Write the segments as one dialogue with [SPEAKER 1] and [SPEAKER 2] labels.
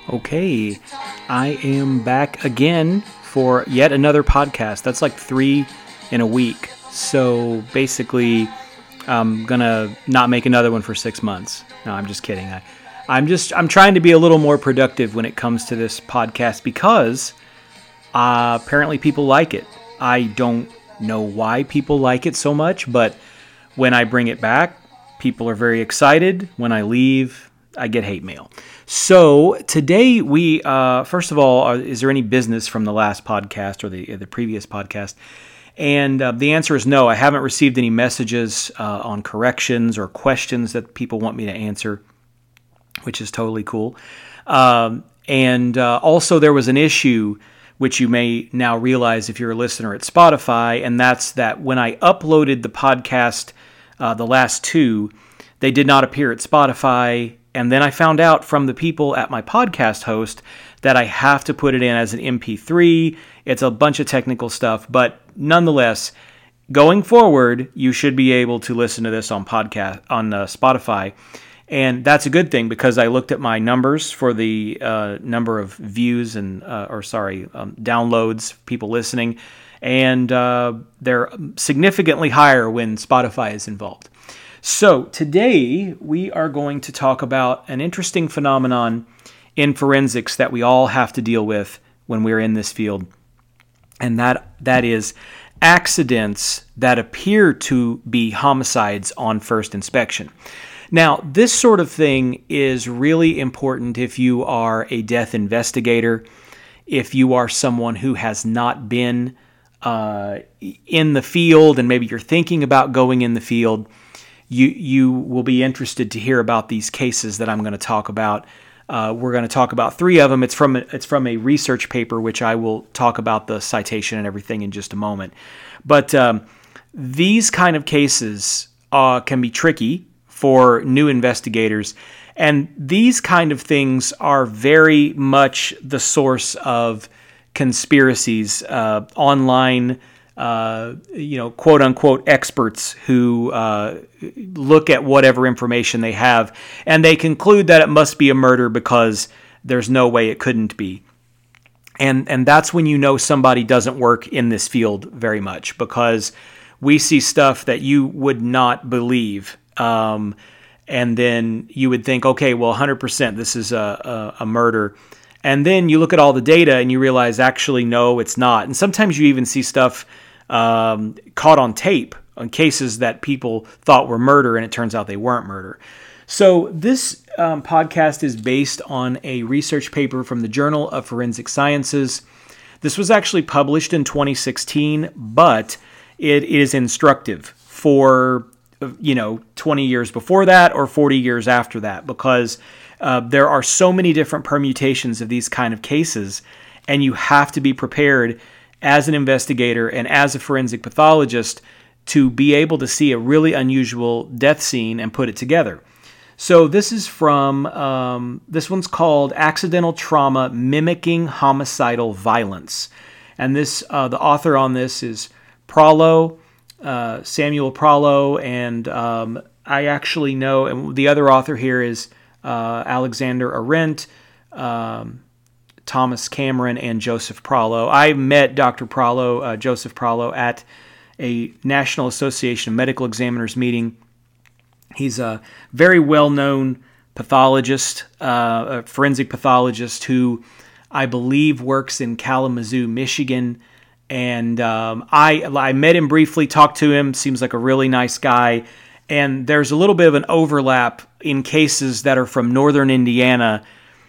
[SPEAKER 1] Okay, I am back again for yet another podcast. That's like 3 in a week. So basically, I'm gonna not make another one for 6 months. No, I'm just kidding. I'm trying to be a little more productive when it comes to this podcast because apparently people like it. I don't know why people like it so much, but when I bring it back, people are very excited. When I leave, I get hate mail. So today we, first of all, is there any business from the last podcast or the previous podcast? And the answer is no. I haven't received any messages on corrections or questions that people want me to answer, which is totally cool. And also there was an issue which you may now realize if you're a listener at Spotify, and that's that when I uploaded the podcast, the last 2, they did not appear at Spotify. And then I found out from the people at my podcast host that I have to put it in as an MP3. It's a bunch of technical stuff, but nonetheless, going forward, you should be able to listen to this on Spotify. And that's a good thing because I looked at my numbers for the number of views and downloads, people listening, and they're significantly higher when Spotify is involved. So today we are going to talk about an interesting phenomenon in forensics that we all have to deal with when we're in this field, and that is accidents that appear to be homicides on first inspection. Now, this sort of thing is really important if you are a death investigator, if you are someone who has not been in the field and maybe you're thinking about going in the field. You will be interested to hear about these cases that I'm going to talk about. We're going to talk about 3 of them. It's from a research paper, which I will talk about the citation and everything in just a moment. But these kind of cases can be tricky for new investigators, and these kind of things are very much the source of conspiracies, online. Quote unquote experts who look at whatever information they have and they conclude that it must be a murder because there's no way it couldn't be. And that's when you know somebody doesn't work in this field very much, because we see stuff that you would not believe. And then you would think, okay, well, 100% this is a murder. And then you look at all the data and you realize, actually, no, it's not. And sometimes you even see stuff caught on tape on cases that people thought were murder, and it turns out they weren't murder. So this podcast is based on a research paper from the Journal of Forensic Sciences. This was actually published in 2016, but it is instructive for 20 years before that or 40 years after that, because there are so many different permutations of these kind of cases, and you have to be prepared as an investigator and as a forensic pathologist to be able to see a really unusual death scene and put it together. So this is from, this one's called Accidental Trauma Mimicking Homicidal Violence. And this, the author on this is Prallo, Samuel Prallo, and I actually know, and the other author here is Alexander Arendt, Thomas Cameron, and Joseph Prallo. I met Dr. Prallo, Joseph Prallo, at a National Association of Medical Examiners meeting. He's a very well-known pathologist, a forensic pathologist who I believe works in Kalamazoo, Michigan. And I met him briefly, talked to him, seems like a really nice guy. And there's a little bit of an overlap in cases that are from northern Indiana,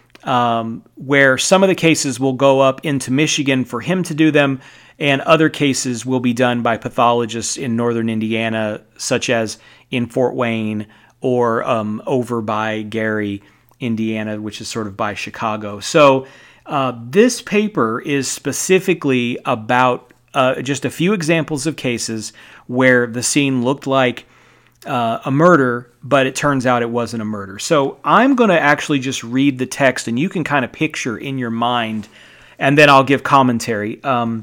[SPEAKER 1] where some of the cases will go up into Michigan for him to do them, and other cases will be done by pathologists in northern Indiana, such as in Fort Wayne or over by Gary, Indiana, which is sort of by Chicago. So this paper is specifically about just a few examples of cases where the scene looked like a murder, but it turns out it wasn't a murder. So I'm going to actually just read the text, and you can kind of picture in your mind, and then I'll give commentary.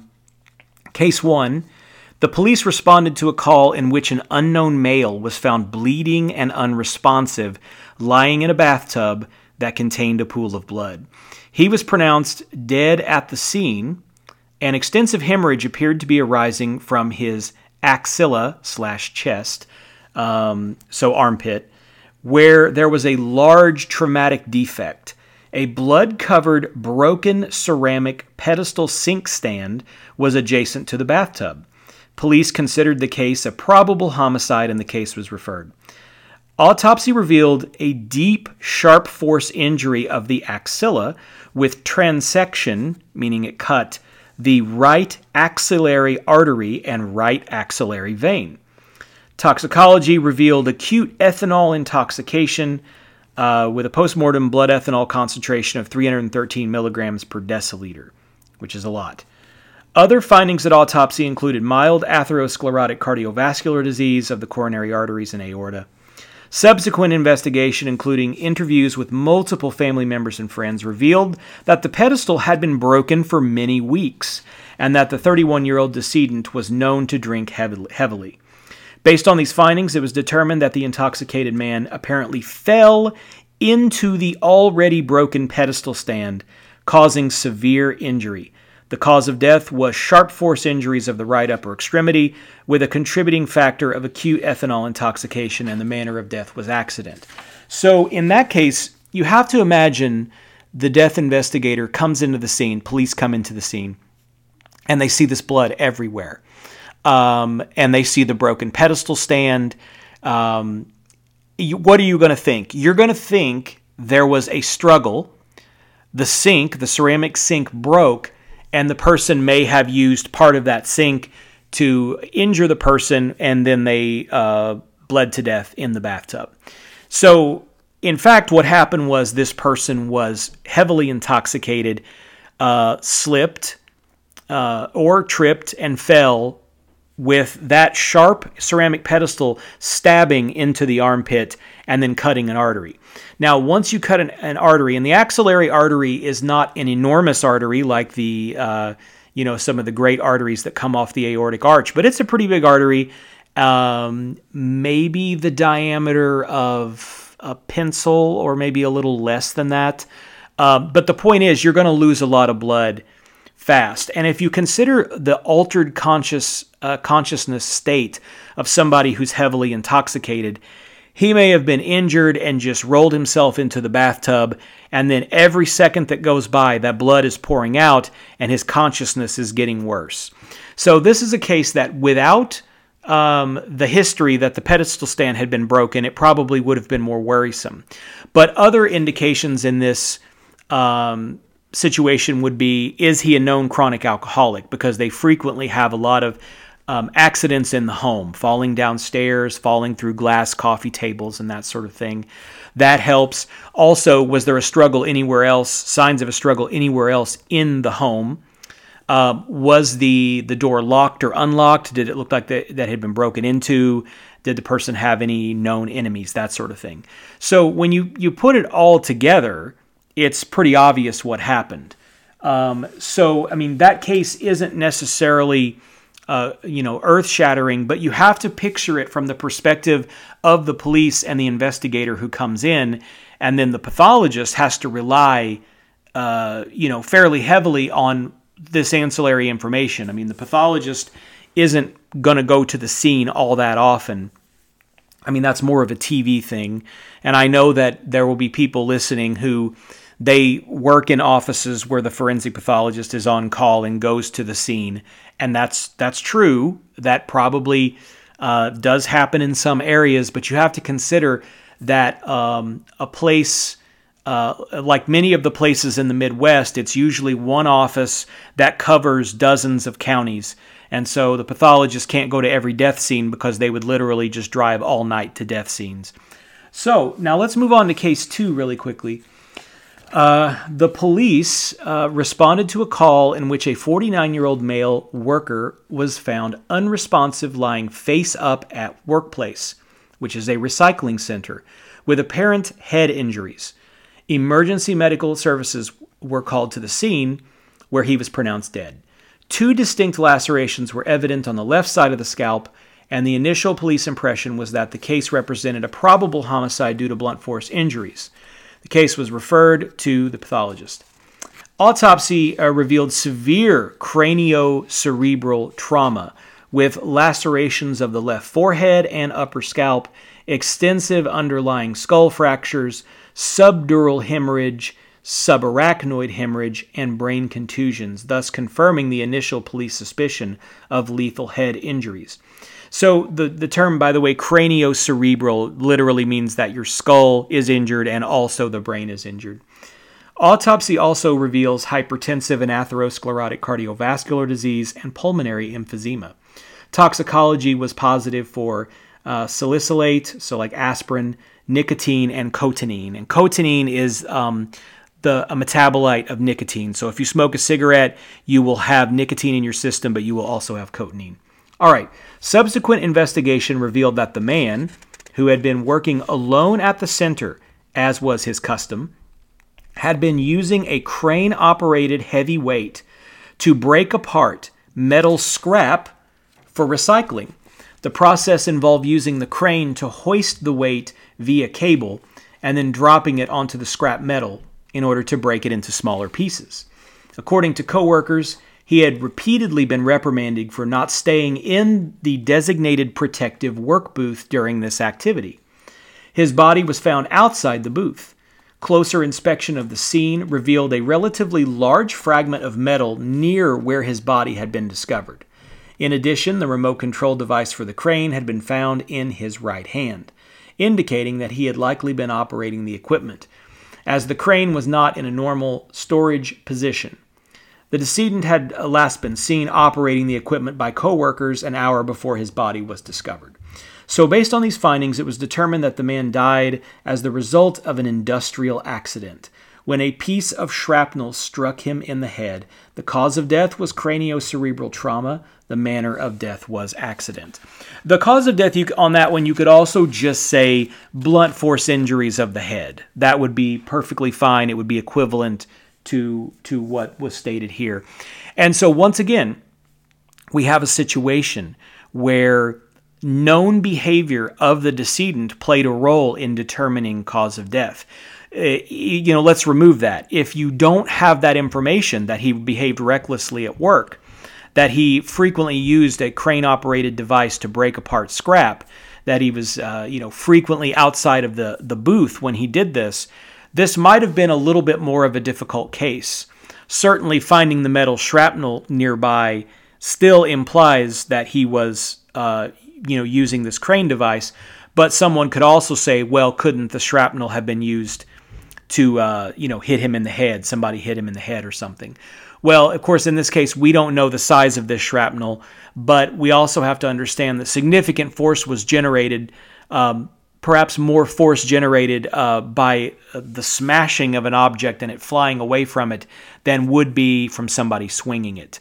[SPEAKER 1] Case 1, The police responded to a call in which an unknown male was found bleeding and unresponsive, lying in a bathtub that contained a pool of blood. He was pronounced dead at the scene, and extensive hemorrhage appeared to be arising from his axilla/chest, so armpit, where there was a large traumatic defect. A blood-covered, broken ceramic pedestal sink stand was adjacent to the bathtub. Police considered the case a probable homicide, and the case was referred. Autopsy revealed a deep, sharp force injury of the axilla with transection, meaning it cut, the right axillary artery and right axillary vein. Toxicology revealed acute ethanol intoxication with a postmortem blood ethanol concentration of 313 milligrams per deciliter, which is a lot. Other findings at autopsy included mild atherosclerotic cardiovascular disease of the coronary arteries and aorta. Subsequent investigation, including interviews with multiple family members and friends, revealed that the pedestal had been broken for many weeks and that the 31-year-old decedent was known to drink heavily. Based on these findings, it was determined that the intoxicated man apparently fell into the already broken pedestal stand, causing severe injury. The cause of death was sharp force injuries of the right upper extremity, with a contributing factor of acute ethanol intoxication, and the manner of death was accident. So in that case, you have to imagine the death investigator comes into the scene, police come into the scene, and they see this blood everywhere. And they see the broken pedestal stand. What are you going to think? You're going to think there was a struggle. The ceramic sink broke, and the person may have used part of that sink to injure the person, and then they bled to death in the bathtub. So, in fact, what happened was this person was heavily intoxicated, slipped or tripped and fell with that sharp ceramic pedestal stabbing into the armpit and then cutting an artery. Now, once you cut an artery, and the axillary artery is not an enormous artery like the, some of the great arteries that come off the aortic arch, but it's a pretty big artery, maybe the diameter of a pencil or maybe a little less than that. But the point is, you're going to lose a lot of blood fast. And if you consider the altered consciousness state of somebody who's heavily intoxicated, he may have been injured and just rolled himself into the bathtub, and then every second that goes by, that blood is pouring out and his consciousness is getting worse. So this is a case that without the history that the pedestal stand had been broken, it probably would have been more worrisome. But other indications in this situation would be, is he a known chronic alcoholic? Because they frequently have a lot of accidents in the home, falling downstairs, falling through glass coffee tables, and that sort of thing. That helps. Also, was there a struggle anywhere else, signs of a struggle anywhere else in the home? Was the door locked or unlocked? Did it look like that had been broken into? Did the person have any known enemies? That sort of thing. So when you put it all together, it's pretty obvious what happened. That case isn't necessarily earth-shattering, but you have to picture it from the perspective of the police and the investigator who comes in, and then the pathologist has to rely, fairly heavily on this ancillary information. I mean, the pathologist isn't going to go to the scene all that often. I mean, that's more of a TV thing, and I know that there will be people listening who they work in offices where the forensic pathologist is on call and goes to the scene. And that's true. That probably does happen in some areas, but you have to consider that a place like many of the places in the Midwest, it's usually one office that covers dozens of counties. And so the pathologist can't go to every death scene because they would literally just drive all night to death scenes. So now let's move on to case 2 really quickly. The police responded to a call in which a 49-year-old male worker was found unresponsive, lying face up at workplace, which is a recycling center, with apparent head injuries. Emergency medical services were called to the scene, where he was pronounced dead. 2 distinct lacerations were evident on the left side of the scalp, and the initial police impression was that the case represented a probable homicide due to blunt force injuries. The case was referred to the pathologist. Autopsy revealed severe craniocerebral trauma with lacerations of the left forehead and upper scalp, extensive underlying skull fractures, subdural hemorrhage, subarachnoid hemorrhage, and brain contusions, thus confirming the initial police suspicion of lethal head injuries. So the term, by the way, craniocerebral, literally means that your skull is injured and also the brain is injured. Autopsy also reveals hypertensive and atherosclerotic cardiovascular disease and pulmonary emphysema. Toxicology was positive for salicylate, so like aspirin, nicotine, and cotinine. And cotinine is a metabolite of nicotine. So if you smoke a cigarette, you will have nicotine in your system, but you will also have cotinine. All right. Subsequent investigation revealed that the man, who had been working alone at the center, as was his custom, had been using a crane-operated heavy weight to break apart metal scrap for recycling. The process involved using the crane to hoist the weight via cable and then dropping it onto the scrap metal in order to break it into smaller pieces. According to coworkers, he had repeatedly been reprimanded for not staying in the designated protective work booth during this activity. His body was found outside the booth. Closer inspection of the scene revealed a relatively large fragment of metal near where his body had been discovered. In addition, the remote control device for the crane had been found in his right hand, indicating that he had likely been operating the equipment, as the crane was not in a normal storage position. The decedent had last been seen operating the equipment by coworkers an hour before his body was discovered. So based on these findings, it was determined that the man died as the result of an industrial accident. When a piece of shrapnel struck him in the head, the cause of death was craniocerebral trauma. The manner of death was accident. The cause of death, on that one, you could also just say blunt force injuries of the head. That would be perfectly fine. It would be equivalent to what was stated here. And so once again, we have a situation where known behavior of the decedent played a role in determining cause of death. Let's remove that. If you don't have that information, that he behaved recklessly at work, that he frequently used a crane-operated device to break apart scrap, that he was, frequently outside of the booth when he did this, this might have been a little bit more of a difficult case. Certainly, finding the metal shrapnel nearby still implies that he was using this crane device, but someone could also say, well, couldn't the shrapnel have been used to, hit him in the head? Somebody hit him in the head or something. Well, of course, in this case, we don't know the size of this shrapnel, but we also have to understand that significant force was generated, perhaps more force generated by the smashing of an object and it flying away from it than would be from somebody swinging it.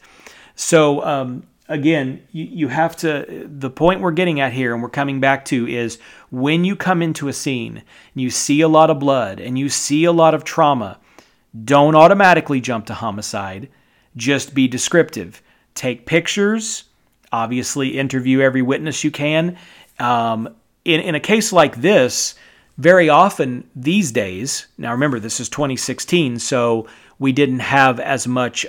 [SPEAKER 1] So, again, you have to, the point we're getting at here and we're coming back to is when you come into a scene and you see a lot of blood and you see a lot of trauma, don't automatically jump to homicide. Just be descriptive. Take pictures. Obviously, interview every witness you can. In a case like this, very often these days, now remember, this is 2016, so we didn't have as much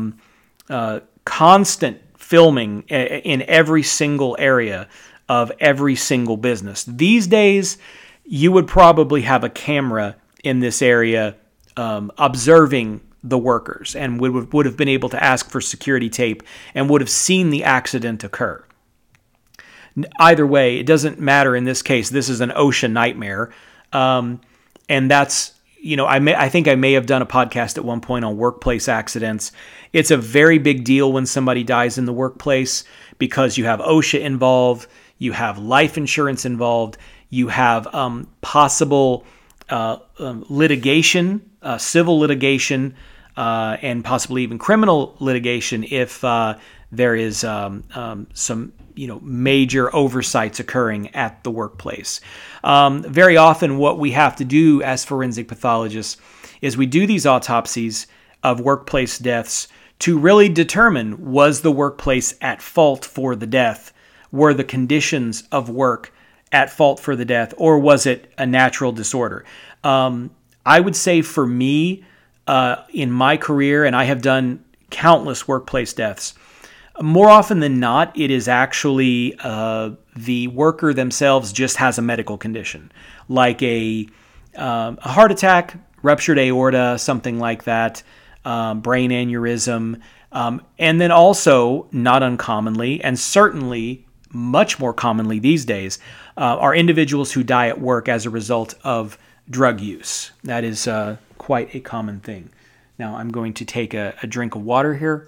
[SPEAKER 1] constant filming in every single area of every single business. These days, you would probably have a camera in this area observing the workers and would have been able to ask for security tape and would have seen the accident occur. Either way, it doesn't matter in this case. This is an OSHA nightmare. And that's, I think I may have done a podcast at one point on workplace accidents. It's a very big deal when somebody dies in the workplace because you have OSHA involved, you have life insurance involved, you have possible litigation, civil litigation, and possibly even criminal litigation if there is some major oversights occurring at the workplace. Very often what we have to do as forensic pathologists is we do these autopsies of workplace deaths to really determine, was the workplace at fault for the death? Were the conditions of work at fault for the death, or was it a natural disorder? I would say for me, in my career, and I have done countless workplace deaths, more often than not, it is actually the worker themselves just has a medical condition, like a heart attack, ruptured aorta, something like that, brain aneurysm, and then also, not uncommonly, and certainly much more commonly these days, are individuals who die at work as a result of drug use. That is quite a common thing. Now I'm going to take a drink of water here.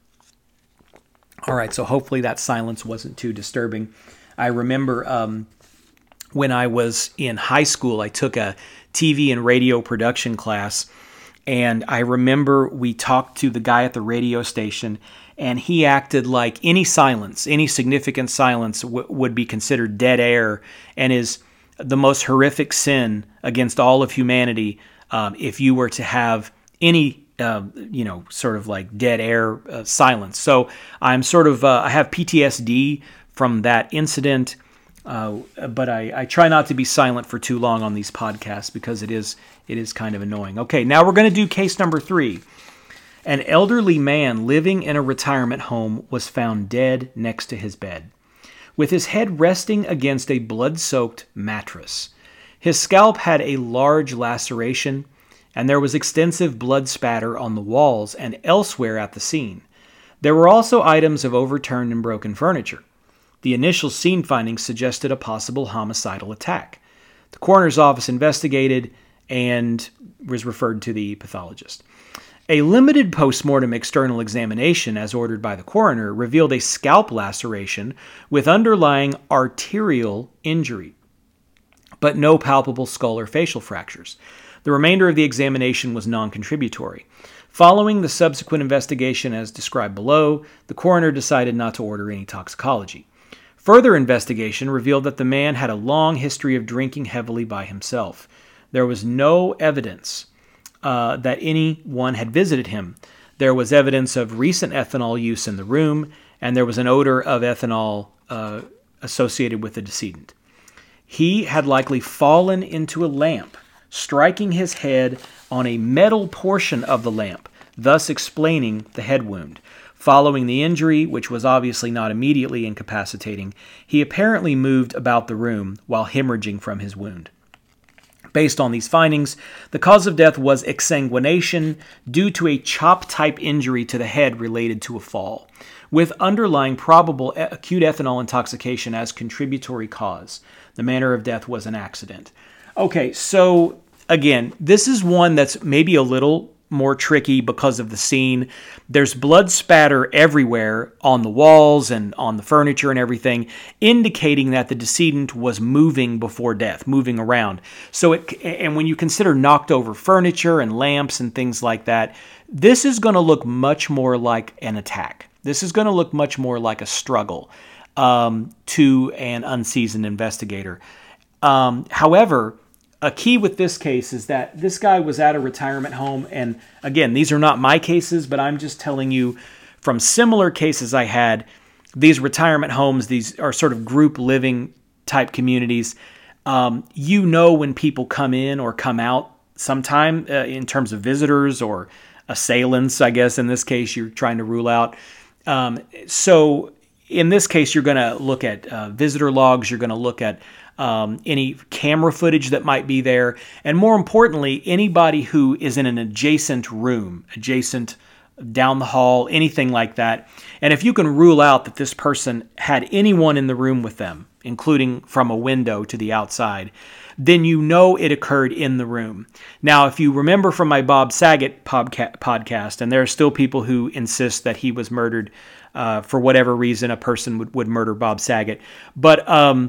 [SPEAKER 1] All right, so hopefully that silence wasn't too disturbing. I remember when I was in high school, I took a TV and radio production class, and I remember we talked to the guy at the radio station, and he acted like any silence, any significant silence would be considered dead air and is the most horrific sin against all of humanity if you were to have any sort of like dead air silence. So I'm sort of, I have PTSD from that incident, but I try not to be silent for too long on these podcasts because it is kind of annoying. Okay, now we're going to do case number 3. An elderly man living in a retirement home was found dead next to his bed, with his head resting against a blood-soaked mattress. His scalp had a large laceration, and there was extensive blood spatter on the walls and elsewhere at the scene. There were also items of overturned and broken furniture. The initial scene findings suggested a possible homicidal attack. The coroner's office investigated and was referred to the pathologist. A limited post-mortem external examination, as ordered by the coroner, revealed a scalp laceration with underlying arterial injury, but no palpable skull or facial fractures. The remainder of the examination was non-contributory. Following the subsequent investigation as described below, the coroner decided not to order any toxicology. Further investigation revealed that the man had a long history of drinking heavily by himself. There was no evidence that anyone had visited him. There was evidence of recent ethanol use in the room, and there was an odor of ethanol associated with the decedent. He had likely fallen into a lamp, striking his head on a metal portion of the lamp, thus explaining the head wound. Following the injury, which was obviously not immediately incapacitating, he apparently moved about the room while hemorrhaging from his wound. Based on these findings, the cause of death was exsanguination due to a chop-type injury to the head related to a fall, with underlying probable acute ethanol intoxication as contributory cause. The manner of death was an accident. Okay, so again, this is one that's maybe a little more tricky because of the scene. There's blood spatter everywhere on the walls and on the furniture and everything, indicating that the decedent was moving before death, moving around. And when you consider knocked over furniture and lamps and things like that, this is going to look much more like an attack. This is going to look much more like a struggle to an unseasoned investigator. However, a key with this case is that this guy was at a retirement home, and again, these are not my cases, but I'm just telling you from similar cases I had, these retirement homes, these are sort of group living type communities. You know when people come in or come out sometime in terms of visitors or assailants, I guess in this case you're trying to rule out. So in this case, you're going to look at visitor logs, you're going to look at any camera footage that might be there, and more importantly, anybody who is in an adjacent room, adjacent down the hall, anything like that. And if you can rule out that this person had anyone in the room with them, including from a window to the outside, then you know it occurred in the room. Now, if you remember from my Bob Saget podcast, and there are still people who insist that he was murdered for whatever reason a person would murder Bob Saget, but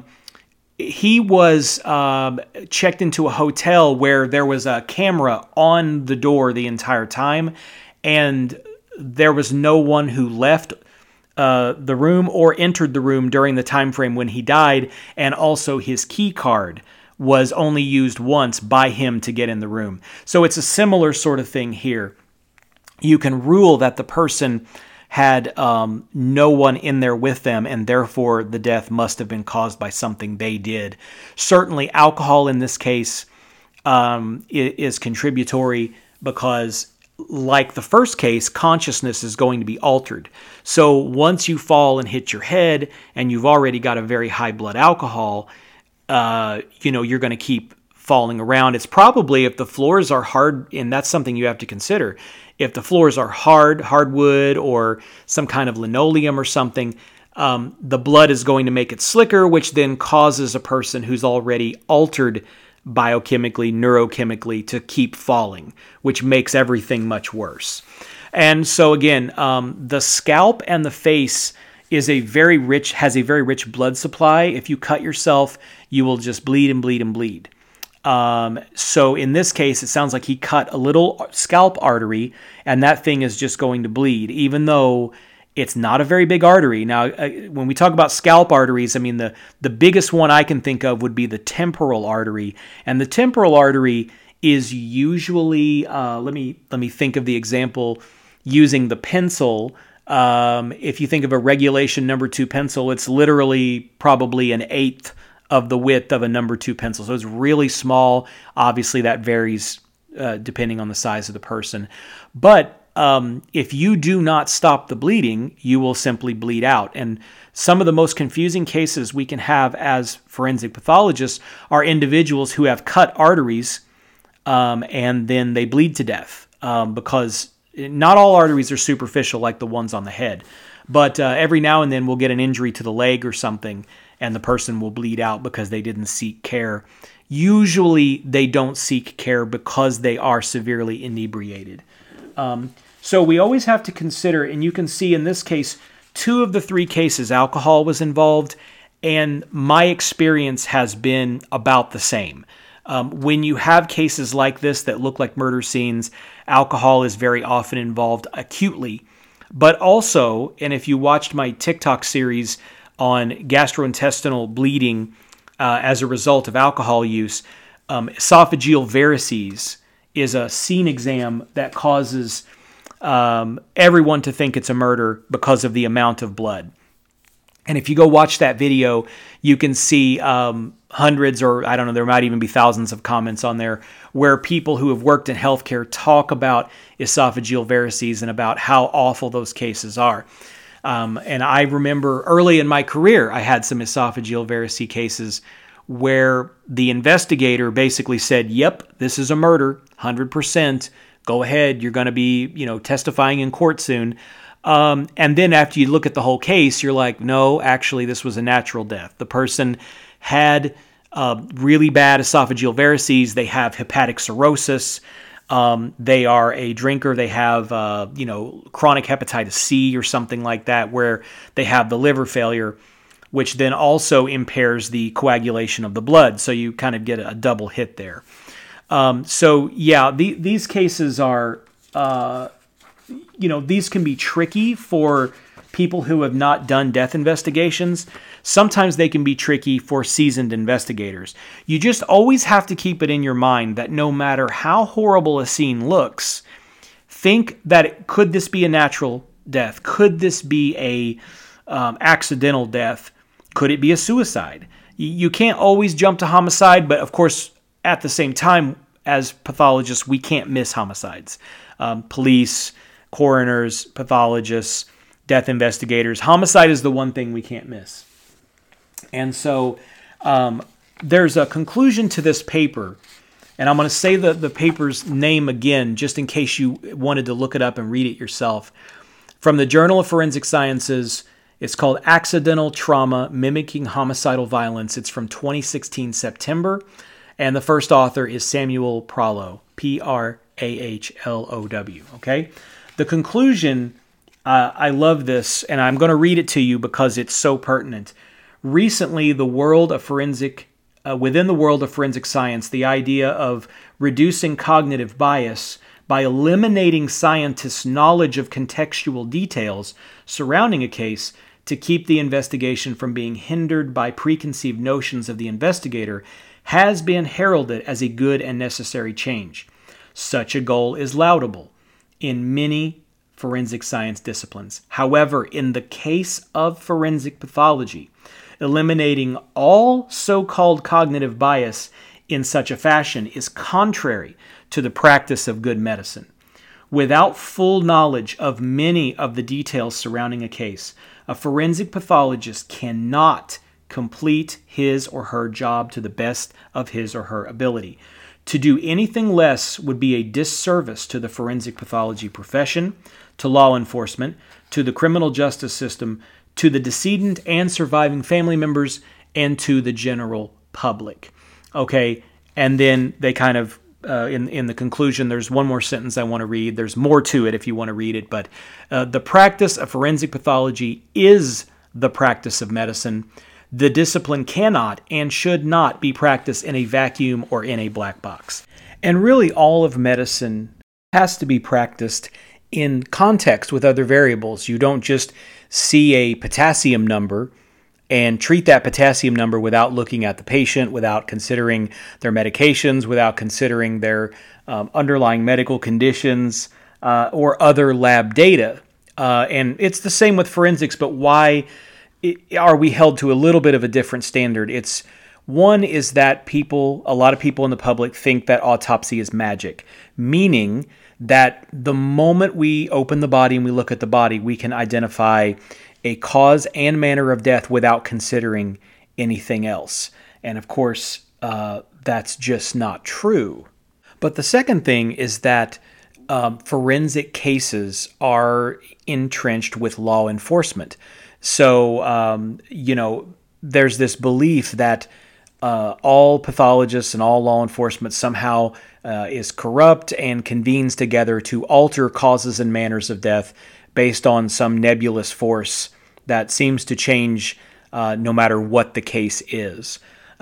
[SPEAKER 1] he was checked into a hotel where there was a camera on the door the entire time, and there was no one who left the room or entered the room during the time frame when he died, and also his key card was only used once by him to get in the room. So it's a similar sort of thing here. You can rule that the person had no one in there with them, and therefore the death must have been caused by something they did. Certainly alcohol in this case is contributory because, like the first case, consciousness is going to be altered. So once you fall and hit your head and you've already got a very high blood alcohol, you're going to keep falling around. It's probably, if the floors are hard, and that's something you have to consider, if the floors are hardwood or some kind of linoleum or something, the blood is going to make it slicker, which then causes a person who's already altered biochemically, neurochemically, to keep falling, which makes everything much worse. And so again, the scalp and the face has a very rich blood supply. If you cut yourself, you will just bleed and bleed and bleed. So in this case, it sounds like he cut a little scalp artery, and that thing is just going to bleed, even though it's not a very big artery. Now, when we talk about scalp arteries, I mean, the biggest one I can think of would be the temporal artery. And the temporal artery is usually, let me think of the example using the pencil. If you think of a regulation number 2 pencil, it's literally probably an eighth of the width of a number 2 pencil. So it's really small. Obviously, that varies depending on the size of the person. But if you do not stop the bleeding, you will simply bleed out. And some of the most confusing cases we can have as forensic pathologists are individuals who have cut arteries and then they bleed to death because not all arteries are superficial like the ones on the head. But every now and then we'll get an injury to the leg or something, and the person will bleed out because they didn't seek care. Usually they don't seek care because they are severely inebriated. So we always have to consider, and you can see in this case, 2 of the 3 cases, alcohol was involved, and my experience has been about the same. When you have cases like this that look like murder scenes, alcohol is very often involved acutely. But also, and if you watched my TikTok series on gastrointestinal bleeding as a result of alcohol use, esophageal varices is a scene exam that causes everyone to think it's a murder because of the amount of blood. And if you go watch that video, you can see hundreds, or I don't know, there might even be thousands of comments on there where people who have worked in healthcare talk about esophageal varices and about how awful those cases are. And I remember early in my career, I had some esophageal varices cases where the investigator basically said, yep, this is a murder, 100%. Go ahead, you're going to be, testifying in court soon. And then after you look at the whole case, you're like, no, actually, this was a natural death. The person had really bad esophageal varices. They have hepatic cirrhosis. They are a drinker. They have, chronic hepatitis C or something like that, where they have the liver failure, which then also impairs the coagulation of the blood. So you kind of get a double hit there. These cases are, these can be tricky for people who have not done death investigations. Sometimes they can be tricky for seasoned investigators. You just always have to keep it in your mind that no matter how horrible a scene looks, think that could this be a natural death? Could this be a accidental death? Could it be a suicide? You can't always jump to homicide, but of course, at the same time, as pathologists, we can't miss homicides. Police, coroners, pathologists, death investigators. Homicide is the one thing we can't miss. And so there's a conclusion to this paper, and I'm going to say the paper's name again, just in case you wanted to look it up and read it yourself. From the Journal of Forensic Sciences, it's called Accidental Trauma Mimicking Homicidal Violence. It's from 2016 September. And the first author is Samuel Prahlow, Prahlow, okay? The conclusion, I love this, and I'm going to read it to you because it's so pertinent. Recently, within the world of forensic science, the idea of reducing cognitive bias by eliminating scientists' knowledge of contextual details surrounding a case to keep the investigation from being hindered by preconceived notions of the investigator has been heralded as a good and necessary change. Such a goal is laudable in many forensic science disciplines. However, in the case of forensic pathology, eliminating all so-called cognitive bias in such a fashion is contrary to the practice of good medicine. Without full knowledge of many of the details surrounding a case, a forensic pathologist cannot complete his or her job to the best of his or her ability. To do anything less would be a disservice to the forensic pathology profession, to law enforcement, to the criminal justice system, to the decedent and surviving family members, and to the general public. Okay, and then they kind of, in the conclusion, there's one more sentence I want to read. There's more to it if you want to read it, but the practice of forensic pathology is the practice of medicine. The discipline cannot and should not be practiced in a vacuum or in a black box. And really, all of medicine has to be practiced in context with other variables. You don't just see a potassium number and treat that potassium number without looking at the patient, without considering their medications, without considering their underlying medical conditions or other lab data. And it's the same with forensics, but why are we held to a little bit of a different standard? One is that a lot of people in the public think that autopsy is magic, meaning that the moment we open the body and we look at the body, we can identify a cause and manner of death without considering anything else. And of course, that's just not true. But the second thing is that forensic cases are entrenched with law enforcement. So, there's this belief that all pathologists and all law enforcement somehow is corrupt and convenes together to alter causes and manners of death based on some nebulous force that seems to change no matter what the case is.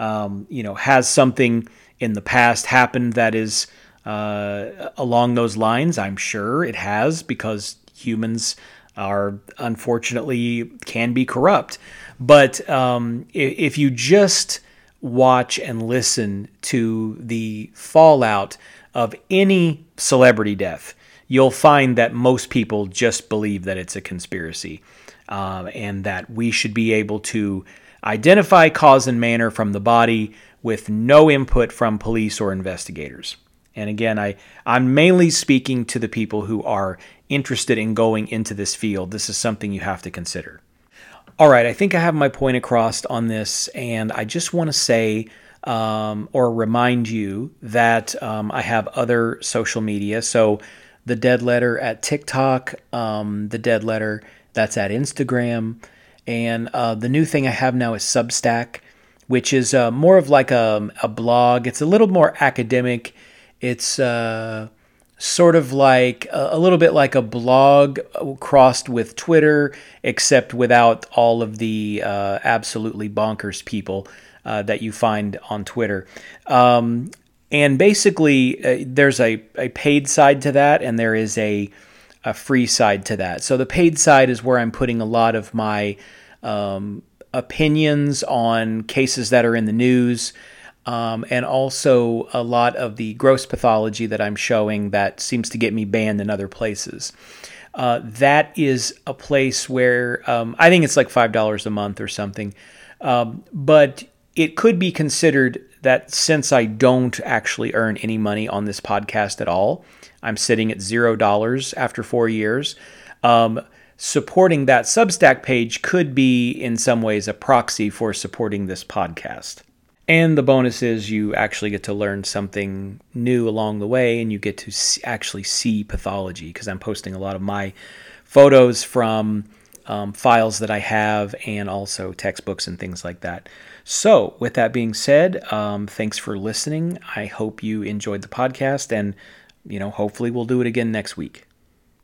[SPEAKER 1] Has something in the past happened that is along those lines? I'm sure it has, because humans are unfortunately can be corrupt. But if you just watch and listen to the fallout of any celebrity death, you'll find that most people just believe that it's a conspiracy, and that we should be able to identify cause and manner from the body with no input from police or investigators. And again, I'm mainly speaking to the people who are interested in going into this field. This is something you have to consider. All right, I think I have my point across on this, and I just want to say or remind you that I have other social media. So the Dead Letter at TikTok, the Dead Letter that's at Instagram, and the new thing I have now is Substack, which is more of like a blog. It's a little more academic. It's sort of like a little bit like a blog crossed with Twitter, except without all of the absolutely bonkers people that you find on Twitter. And basically, there's a paid side to that, and there is a free side to that. So the paid side is where I'm putting a lot of my opinions on cases that are in the news, and also a lot of the gross pathology that I'm showing that seems to get me banned in other places. That is a place where I think it's like $5 a month or something. But it could be considered that since I don't actually earn any money on this podcast at all, I'm sitting at $0 after 4 years. Supporting that Substack page could be in some ways a proxy for supporting this podcast. And the bonus is you actually get to learn something new along the way, and you get to actually see pathology, because I'm posting a lot of my photos from files that I have, and also textbooks and things like that. So with that being said, thanks for listening. I hope you enjoyed the podcast, and hopefully we'll do it again next week.